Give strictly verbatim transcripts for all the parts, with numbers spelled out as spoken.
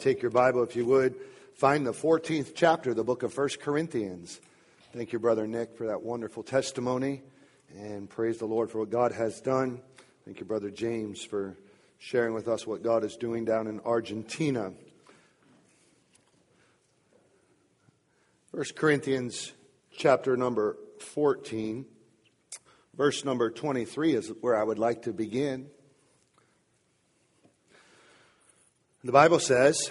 Take your Bible, if you would. Find the fourteenth chapter of the book of First Corinthians. Thank you, Brother Nick, for that wonderful testimony. And praise the Lord for what God has done. Thank you, Brother James, for sharing with us what God is doing down in Argentina. First Corinthians chapter number fourteen. Verse number twenty-three is where I would like to begin. The Bible says,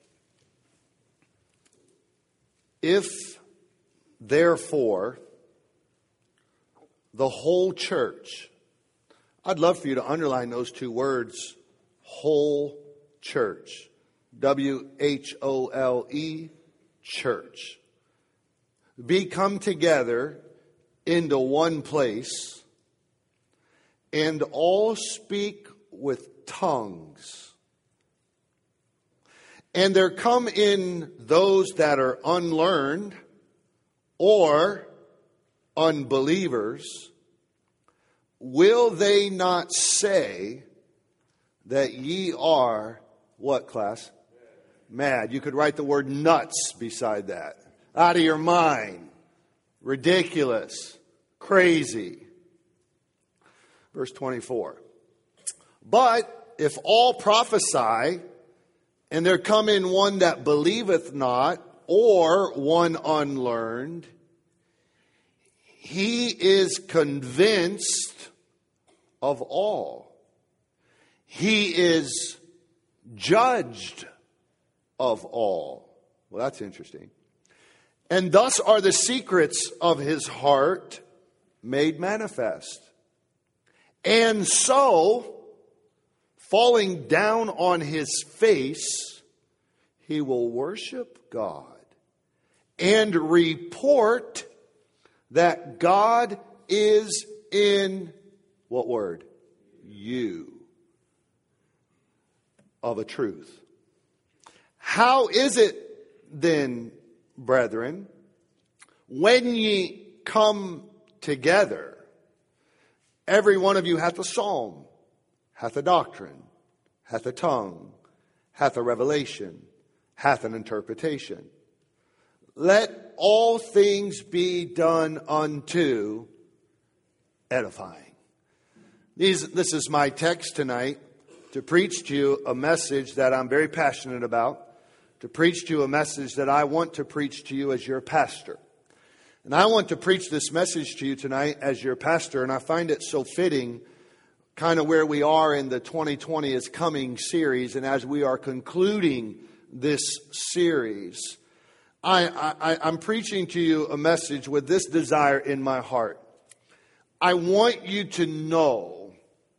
if therefore the whole church, I'd love for you to underline those two words, whole church, W H O L E, church, be come together into one place and all speak with tongues. And there come in those that are unlearned or unbelievers. Will they not say that ye are, what class? Mad. You could write the word nuts beside that. Out of your mind. Ridiculous. Crazy. Verse twenty-four. But if all prophesy, and there come in one that believeth not, or one unlearned, he is convinced of all. He is judged of all. Well, that's interesting. And thus are the secrets of his heart made manifest. And so, falling down on his face, he will worship God and report that God is in, what word? You. Of a truth. How is it then, brethren, when ye come together, every one of you hath a psalm, hath a doctrine, hath a tongue, hath a revelation, hath an interpretation. Let all things be done unto edifying. These, this is my text tonight to preach to you a message that I'm very passionate about, to preach to you a message that I want to preach to you as your pastor. And I want to preach this message to you tonight as your pastor, and I find it so fitting kind of where we are in the twenty twenty is Coming series, and as we are concluding this series, I, I, I'm preaching to you a message with this desire in my heart. I want you to know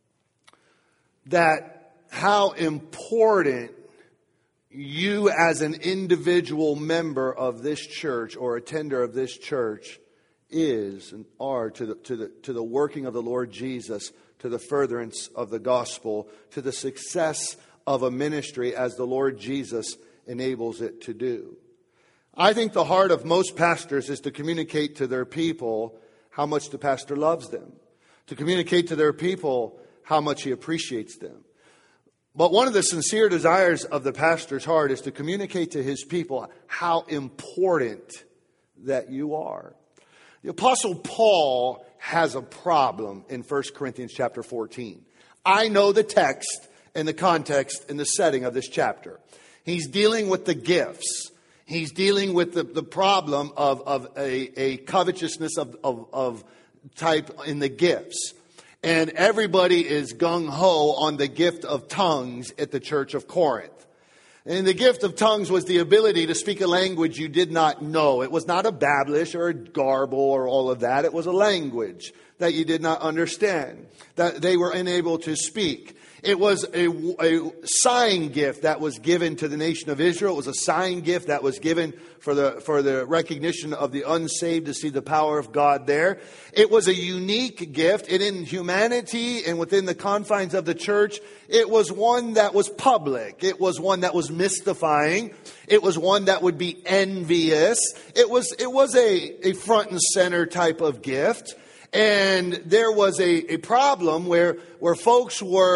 that how important you as an individual member of this church or attender of this church is and are to the, to the, to the working of the Lord Jesus, to the furtherance of the gospel, to the success of a ministry as the Lord Jesus enables it to do. I think the heart of most pastors is to communicate to their people how much the pastor loves them, to communicate to their people how much he appreciates them. But one of the sincere desires of the pastor's heart is to communicate to his people how important that you are. The Apostle Paul has a problem in First Corinthians chapter fourteen. I know the text and the context and the setting of this chapter. He's dealing with the gifts. He's dealing with the, the problem of, of a, a covetousness of, of, of type in the gifts. And everybody is gung-ho on the gift of tongues at the church of Corinth. And the gift of tongues was the ability to speak a language you did not know. It was not a babblish or a garble or all of that. It was a language that you did not understand, that they were unable to speak. It was a, a sign gift that was given to the nation of Israel. It was a sign gift that was given for the, for the recognition of the unsaved to see the power of God there. It was a unique gift. And in humanity and within the confines of the church, it was one that was public. It was one that was mystifying. It was one that would be envious. It was, it was a, a front and center type of gift. And there was a, a problem where, where folks were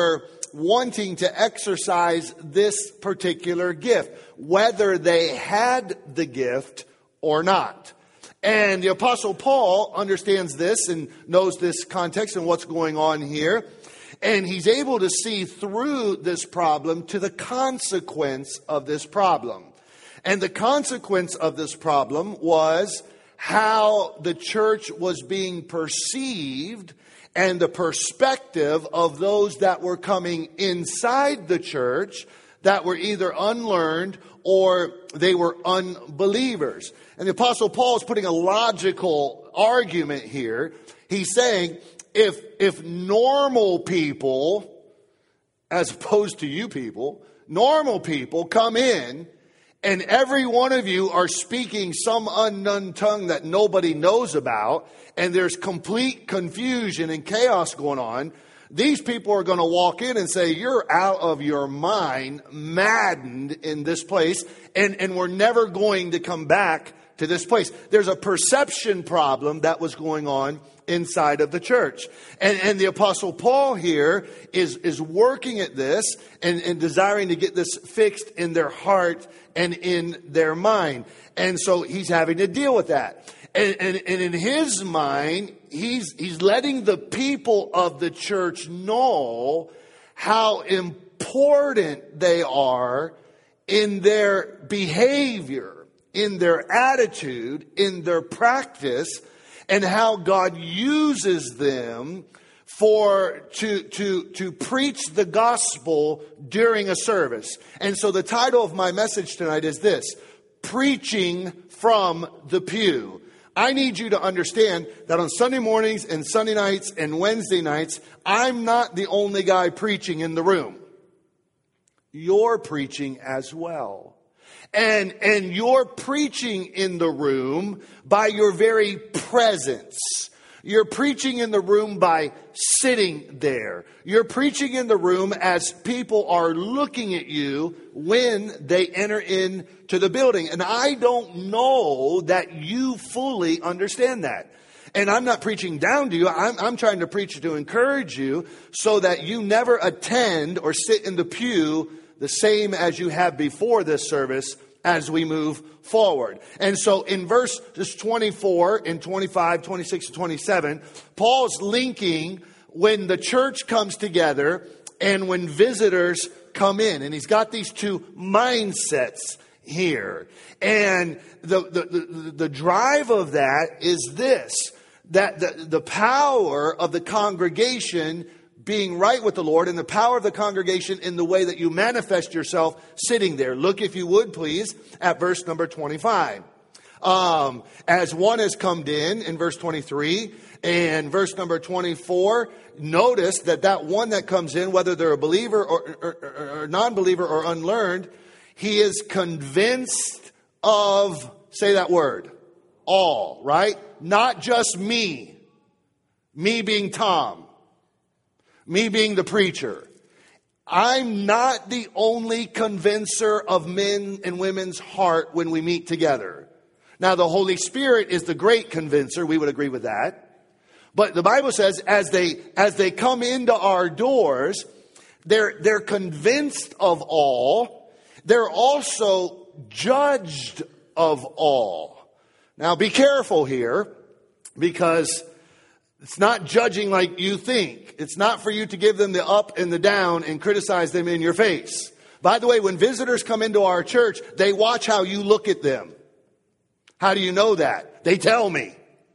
wanting to exercise this particular gift, whether they had the gift or not. And the Apostle Paul understands this and knows this context and what's going on here. And he's able to see through this problem to the consequence of this problem. And the consequence of this problem was how the church was being perceived and the perspective of those that were coming inside the church that were either unlearned or they were unbelievers. And the Apostle Paul is putting a logical argument here. He's saying, if, if normal people, as opposed to you people, normal people come in and every one of you are speaking some unknown tongue that nobody knows about, and there's complete confusion and chaos going on, these people are going to walk in and say, you're out of your mind, maddened in this place, and, and we're never going to come back to this place. There's a perception problem that was going on inside of the church. And, and the Apostle Paul here is, is working at this and, and desiring to get this fixed in their heart and in their mind. And so he's having to deal with that. And, and, and in his mind, he's, he's letting the people of the church know how important they are in their behavior, in their attitude, in their practice, and how God uses them for to to to preach the gospel during a service. And so the title of my message tonight is this: Preaching from the Pew. I need you to understand that on Sunday mornings and Sunday nights and Wednesday nights, I'm not the only guy preaching in the room. You're preaching as well. And, and you're preaching in the room by your very presence. You're preaching in the room by sitting there. You're preaching in the room as people are looking at you when they enter into the building. And I don't know that you fully understand that. And I'm not preaching down to you. I'm, I'm trying to preach to encourage you so that you never attend or sit in the pew the same as you have before this service as we move forward. And so in verses twenty-four and twenty-five, twenty-six, and twenty-seven, Paul's linking when the church comes together and when visitors come in. And he's got these two mindsets here. And the, the, the, the drive of that is this, that the, the power of the congregation being right with the Lord and the power of the congregation in the way that you manifest yourself sitting there. Look, if you would, please, at verse number twenty-five. Um, as one has come in, in verse twenty-three, and verse number twenty-four, notice that that one that comes in, whether they're a believer or, or, or, or non-believer or unlearned, he is convinced of, say that word, all, right? Not just me. Me being Tom. Me being the preacher. I'm not the only convincer of men and women's heart when we meet together. Now, the Holy Spirit is the great convincer. We would agree with that. But the Bible says as they as they come into our doors, they're they're convinced of all. They're also judged of all. Now, be careful here, because it's not judging like you think. It's not for you to give them the up and the down and criticize them in your face. By the way, when visitors come into our church, they watch how you look at them. How do you know that? They tell me.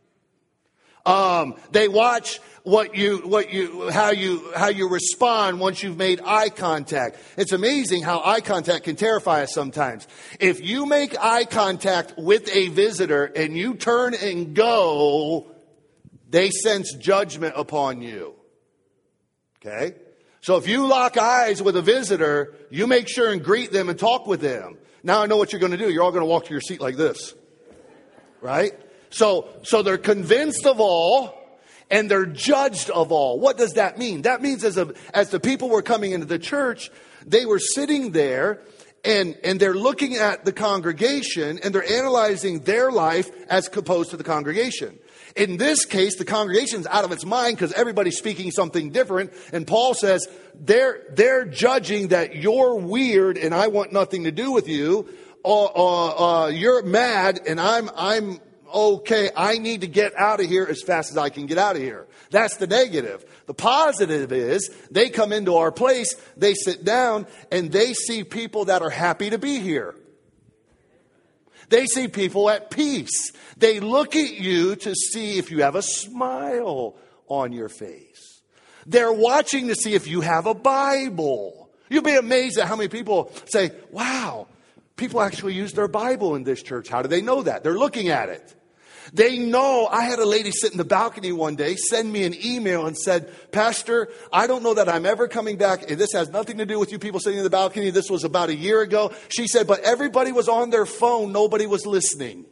Um, they watch what you, what you, how you, how you respond once you've made eye contact. It's amazing how eye contact can terrify us sometimes. If you make eye contact with a visitor and you turn and go, they sense judgment upon you. Okay? So if you lock eyes with a visitor, you make sure and greet them and talk with them. Now I know what you're going to do. You're all going to walk to your seat like this. Right? So, so they're convinced of all and they're judged of all. What does that mean? That means as a, as the people were coming into the church, they were sitting there and, and they're looking at the congregation and they're analyzing their life as opposed to the congregation. In this case, the congregation's out of its mind because everybody's speaking something different. And Paul says, they're, they're judging that you're weird and I want nothing to do with you. Uh, uh, uh, you're mad and I'm, I'm okay. I need to get out of here as fast as I can get out of here. That's the negative. The positive is they come into our place, they sit down, and they see people that are happy to be here. They see people at peace. They look at you to see if you have a smile on your face. They're watching to see if you have a Bible. You'll be amazed at how many people say, wow, people actually use their Bible in this church. How do they know that? They're looking at it. They know. I had a lady sit in the balcony one day, send me an email and said, Pastor, I don't know that I'm ever coming back. And this has nothing to do with you people sitting in the balcony. This was about a year ago. She said, but everybody was on their phone. Nobody was listening.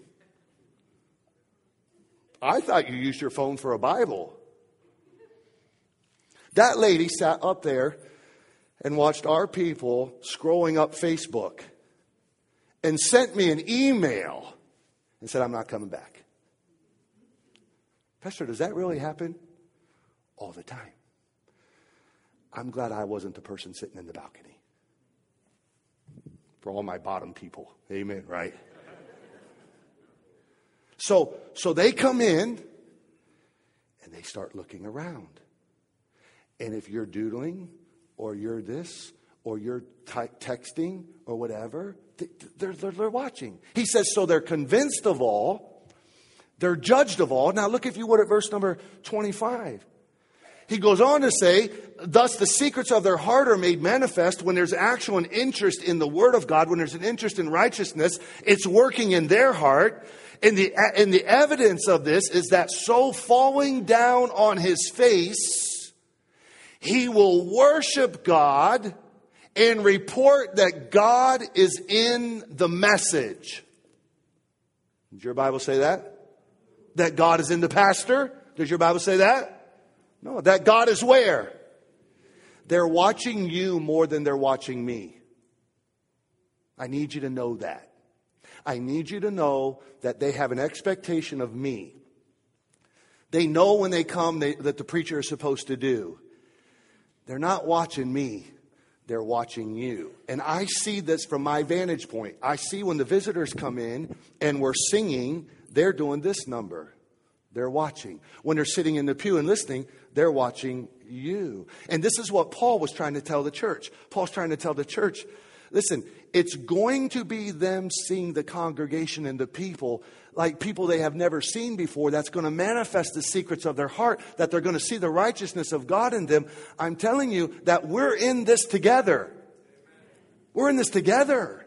I thought you used your phone for a Bible. That lady sat up there and watched our people scrolling up Facebook and sent me an email and said, I'm not coming back. Pastor, does that really happen? All the time. I'm glad I wasn't the person sitting in the balcony. For all my bottom people. Amen, right? So, so they come in and they start looking around. And if you're doodling or you're this or you're t- texting or whatever, they're, they're, they're watching. He says, so they're convinced of all. They're judged of all. Now look, if you would, at verse number twenty-five. He goes on to say, thus the secrets of their heart are made manifest. When there's actual an interest in the word of God, when there's an interest in righteousness, it's working in their heart. And the, and the evidence of this is that so falling down on his face, he will worship God and report that God is in the message. Does your Bible say that? That God is in the pastor? Does your Bible say that? No, that God is where? They're watching you more than they're watching me. I need you to know that. I need you to know that they have an expectation of me. They know when they come they, that the preacher is supposed to do. They're not watching me. They're watching you. And I see this from my vantage point. I see when the visitors come in and we're singing, they're doing this number. They're watching. When they're sitting in the pew and listening, they're watching you. And this is what Paul was trying to tell the church. Paul's trying to tell the church, listen, it's going to be them seeing the congregation and the people like people they have never seen before. That's going to manifest the secrets of their heart, that they're going to see the righteousness of God in them. I'm telling you that we're in this together. We're in this together.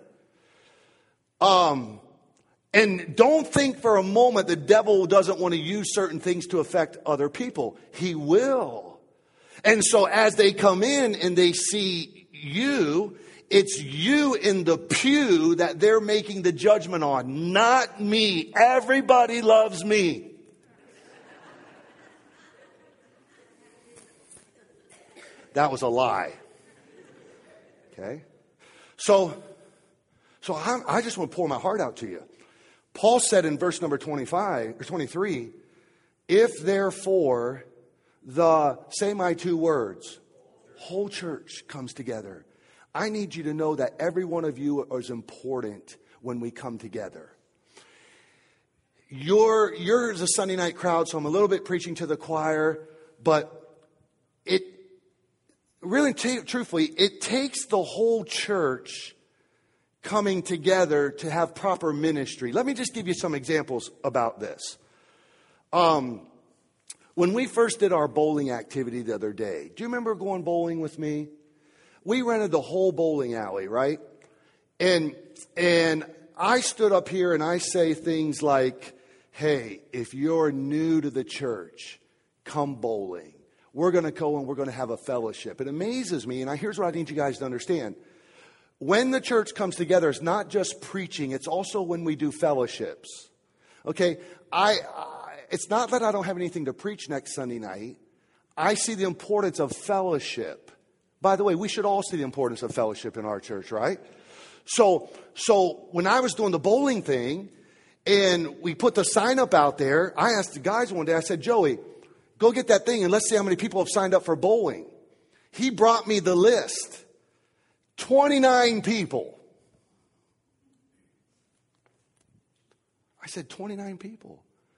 Um... And don't think for a moment the devil doesn't want to use certain things to affect other people. He will. And so as they come in and they see you, it's you in the pew that they're making the judgment on, not me. Everybody loves me. That was a lie. Okay? So, so I'm, I just want to pour my heart out to you. Paul said in verse number twenty-five or twenty-three, if therefore the, say my two words, whole church comes together, I need you to know that every one of you is important when we come together. You're, you're a Sunday night crowd, so I'm a little bit preaching to the choir, but it really, t- truthfully, it takes the whole church coming together to have proper ministry. Let me just give you some examples about this. Um, when we first did our bowling activity the other day, do you remember going bowling with me? We rented the whole bowling alley, right? And and I stood up here and I say things like, hey, if you're new to the church, come bowling. We're going to go and we're going to have a fellowship. It amazes me, and I, here's what I need you guys to understand. When the church comes together, it's not just preaching. It's also when we do fellowships. Okay, I, I it's not that I don't have anything to preach next Sunday night. I see the importance of fellowship. By the way, we should all see the importance of fellowship in our church, right? So, so when I was doing the bowling thing, And we put the sign up out there. I asked the guys one day, I said, Joey, go get that thing and let's see how many people have signed up for bowling. He brought me the list. twenty-nine people. I said, twenty-nine people.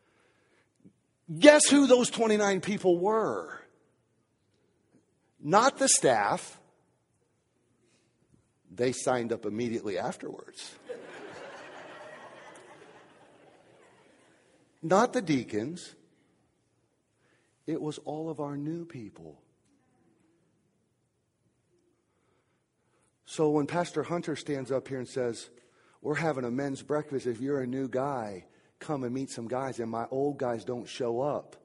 Guess who those twenty-nine people were? Not the staff. They signed up immediately afterwards. Not the deacons. It was all of our new people. So when Pastor Hunter stands up here and says, we're having a men's breakfast, if you're a new guy, come and meet some guys, and my old guys don't show up.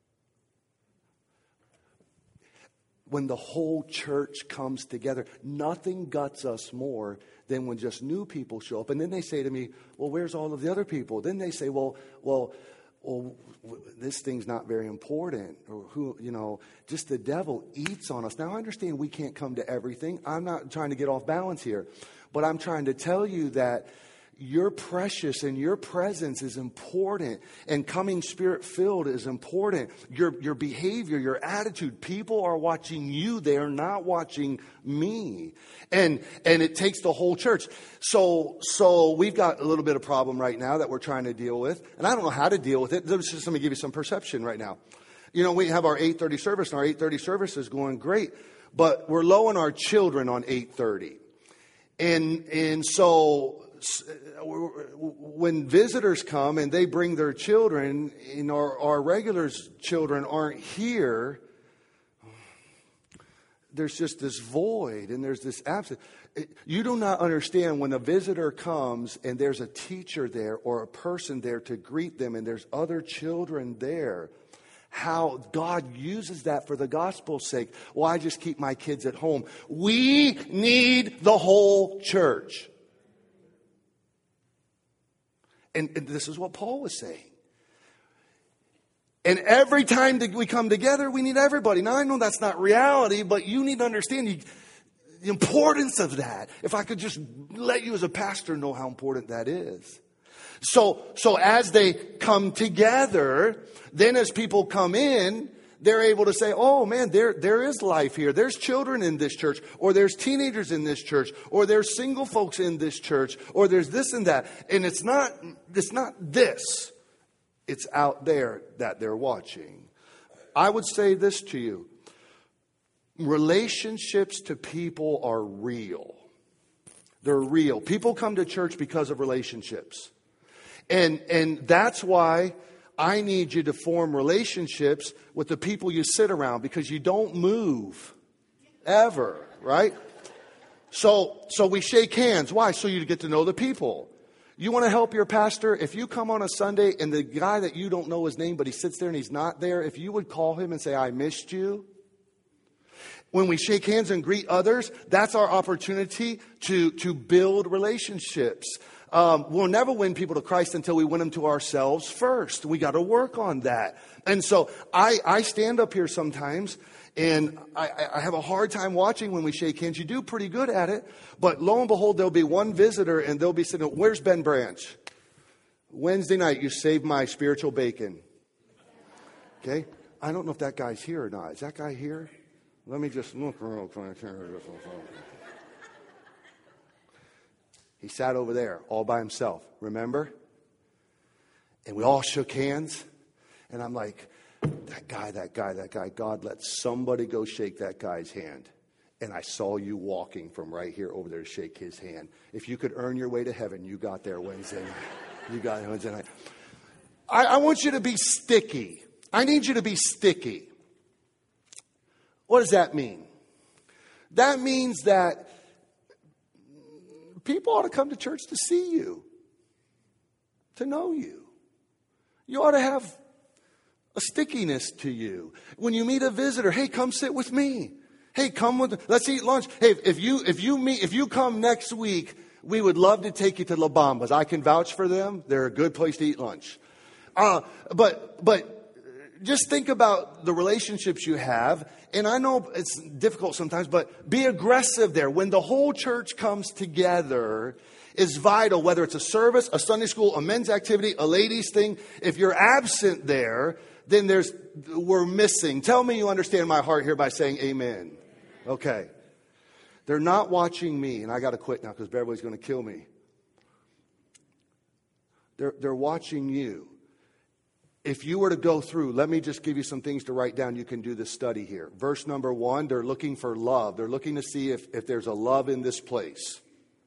When the whole church comes together, nothing guts us more than when just new people show up. And then they say to me, well, where's all of the other people? Then they say, well, well, well, this thing's not very important. Or who, you know, just the devil eats on us. Now, I understand we can't come to everything. I'm not trying to get off balance here. But I'm trying to tell you that you're precious and your presence is important, and coming spirit-filled is important. Your, your behavior, your attitude, people are watching you. They are not watching me. And, and it takes the whole church. So, so we've got a little bit of problem right now that we're trying to deal with. And I don't know how to deal with it. Let's just let me give you some perception right now. You know, we have our eight thirty service, and our eight thirty service is going great. But we're low on our children on eight thirty. And, and so when visitors come and they bring their children, and our, our regular children aren't here, there's just this void and there's this absence. You do not understand when a visitor comes and there's a teacher there or a person there to greet them and there's other children there, how God uses that for the gospel's sake. Well, I just keep my kids at home. We need the whole church. And, and this is what Paul was saying. And every time that we come together, we need everybody. Now, I know that's not reality, but you need to understand the, the importance of that. If I could just let you as a pastor know how important that is. So, so as they come together, then as people come in, they're able to say, oh man, there, there is life here. There's children in this church, or there's teenagers in this church, or there's single folks in this church, or there's this and that. And it's not, it's not this. It's out there that they're watching. I would say this to you. Relationships to people are real. They're real. People come to church because of relationships. And, and that's why I need you to form relationships with the people you sit around, because you don't move ever, right? So, so we shake hands. Why? So you get to know the people. You want to help your pastor? If you come on a Sunday and the guy that you don't know his name, but he sits there and he's not there, if you would call him and say, I missed you. When we shake hands and greet others, that's our opportunity to, to build relationships. Um, we'll never win people to Christ until we win them to ourselves first. We got to work on that. And so I, I stand up here sometimes and I, I have a hard time watching when we shake hands. You do pretty good at it. But lo and behold, there'll be one visitor and they'll be sitting, where's Ben Branch? Wednesday night, you saved my spiritual bacon. Okay. I don't know if that guy's here or not. Is that guy here? Let me just look real quick. He sat over there all by himself, remember? And we all shook hands. And I'm like, that guy, that guy, that guy. God, let somebody go shake that guy's hand. And I saw you walking from right here over there to shake his hand. If you could earn your way to heaven, you got there Wednesday night. You got it Wednesday night. I, I want you to be sticky. I need you to be sticky. What does that mean? That means that people ought to come to church to see you, to know you. You ought to have a stickiness to you. When you meet a visitor, hey, come sit with me. Hey, come with, let's eat lunch. Hey, if you if you meet if you come next week, we would love to take you to La Bamba's. I can vouch for them. They're a good place to eat lunch. Uh, but but just think about the relationships you have. And I know it's difficult sometimes, but be aggressive there. When the whole church comes together, is vital, whether it's a service, a Sunday school, a men's activity, a ladies' thing. If you're absent there, then there's we're missing. Tell me you understand my heart here by saying amen. Okay. They're not watching me, and I got to quit now because Beverly's going to kill me. They're, they're watching you. If you were to go through, let me just give you some things to write down. You can do this study here. Verse number one, they're looking for love. They're looking to see if, if there's a love in this place.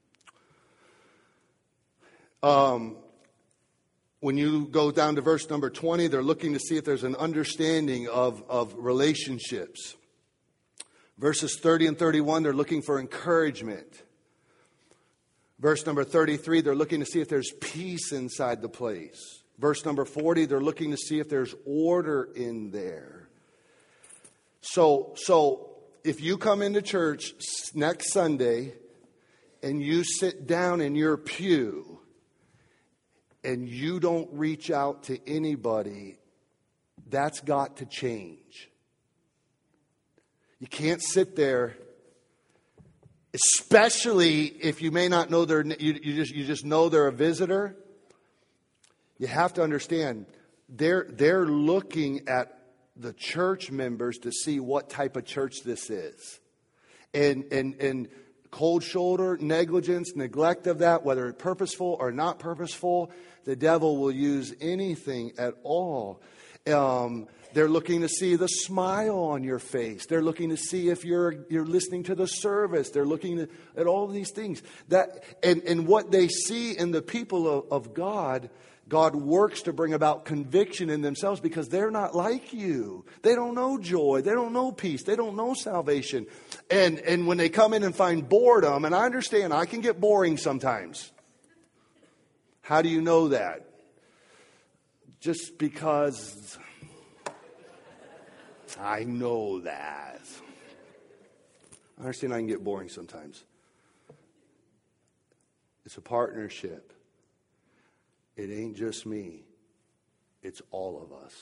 Um, when you go down to verse number twenty, they're looking to see if there's an understanding of, of relationships. Verses thirty and thirty-one, they're looking for encouragement. Verse number thirty-three, they're looking to see if there's peace inside the place. Verse number forty, they're looking to see if there's order in there. So, so if you come into church next Sunday and you sit down in your pew and you don't reach out to anybody, that's got to change. You can't sit there, especially if you may not know they're, you, you just you just know they're a visitor. You have to understand, they're they're looking at the church members to see what type of church this is. And and and cold shoulder, negligence, neglect of that, whether it's purposeful or not purposeful, the devil will use anything at all. Um, they're looking to see the smile on your face. They're looking to see if you're you're listening to the service. They're looking at, at all these things. That and, and what they see in the people of, of God, God works to bring about conviction in themselves because they're not like you. They don't know joy. They don't know peace. They don't know salvation. And and when they come in and find boredom, and I understand I can get boring sometimes. How do you know that? Just because I know that. I understand I can get boring sometimes. It's a partnership. It ain't just me. It's all of us.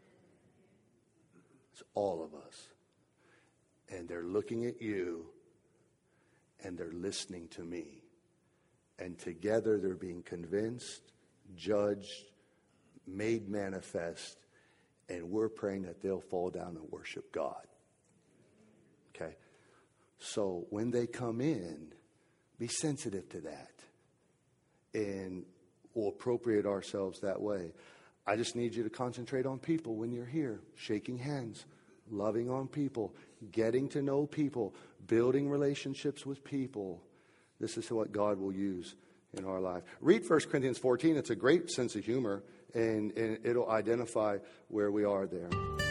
It's all of us. And they're looking at you and they're listening to me. And together they're being convinced, judged, made manifest, and we're praying that they'll fall down and worship God. Okay? So when they come in, be sensitive to that. And we'll appropriate ourselves that way. I just need you to concentrate on people when you're here. Shaking hands, loving on people, getting to know people, building relationships with people. This is what God will use in our life. Read First Corinthians fourteen. It's a great sense of humor, and, and it'll identify where we are there.